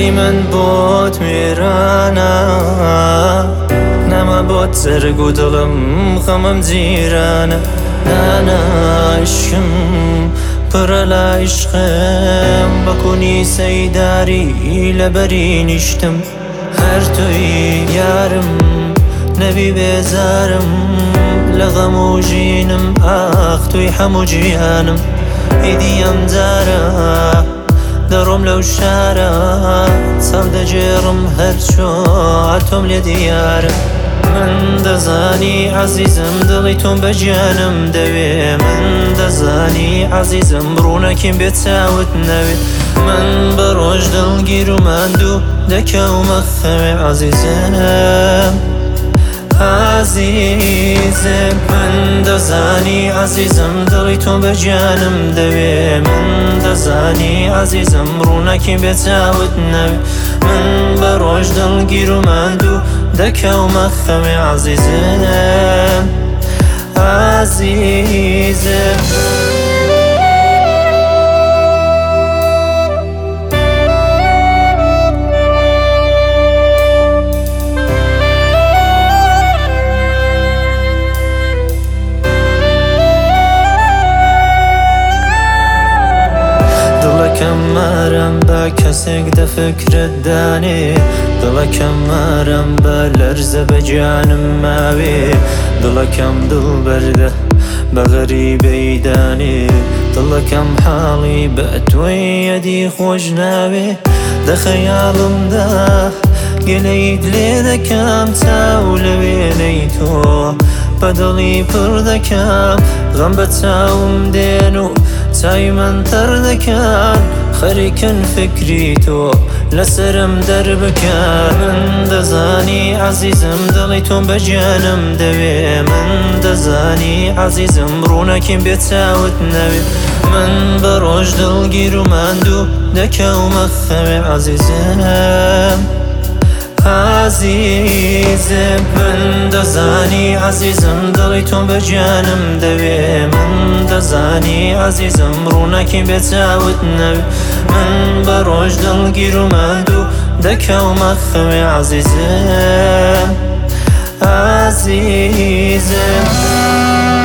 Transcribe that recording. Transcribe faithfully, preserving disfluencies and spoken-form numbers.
دڵی من بۆت وێرانە، نەما بۆت زەرگ و دڵم خەمم جیرانە. نانا عشقم پڕە لە عیشقم، بە کونی سەیداری لەبەری نیشتم. هەر تۆی یارم نەبی بێزارم، لە غەم و ژینم ئاخ توی هەموو جیهانم. ئیدی ئەم جارە دەڕۆم لەو شارە، چاو دەجێڕم هەرچۆ تۆم لێ دیارە. من دەزانی عەزیزم دڵی تۆم بە گیانم دەوێ، من دەزانی عەزیزم ڕوونەکیم بێت چاوت نەوێت. من بە ڕۆژ دڵگیر و ماندوو دەکەومە خەوێ عەزیزم عەزیزم. من دەزانی عەزیزم دڵی تۆم بە گیانم دەوێ، من دەزانی عەزیزم ڕوونەکیم بێت چاوت نەوێت. من بە ڕۆژ دڵگیر و ماندوو دەکەومە خەوێ عەزیزم عەزیزم. دڵەکەم مارەم بە کەسێک دەفکرت دانێ، دڵەکەم مارەم بە لەرزە بە گیانم ماوێ. دڵەکەم دڵ بەردە بە غەریبەی دانێ، دڵەکەم حاڵی بە تۆی یەدی خۆش ناوێ. دە خەیاڵمدا گەلەیت لێ دەکەم، چاو لە وێنەی تۆ بە دڵی پڕ دەکەم. غەم بە چاوم دێن و چاوی من تەڕ دەکەن، خەریکن فکری تۆ لەسرم دەربکەن. من دەزانی عەزیزم دڵی تۆم بە گیانم دەوێ، من دەزانی عەزیزم ڕوونەکیم بێت چاوت نەوێت. من بە ڕۆژ دڵگیر و ماندوو دەکەومە خەوێ عەزیزم عەزیزم. من دەزانی عەزیزم دڵی تۆم بە گیانم دەوێ، من دەزانی عەزیزم ڕوونەکیم بێت چاوت نەوێت. من بە ڕۆژ دڵگیر و ماندوو دەکەومە خەوێ عەزیزم عەزیزم.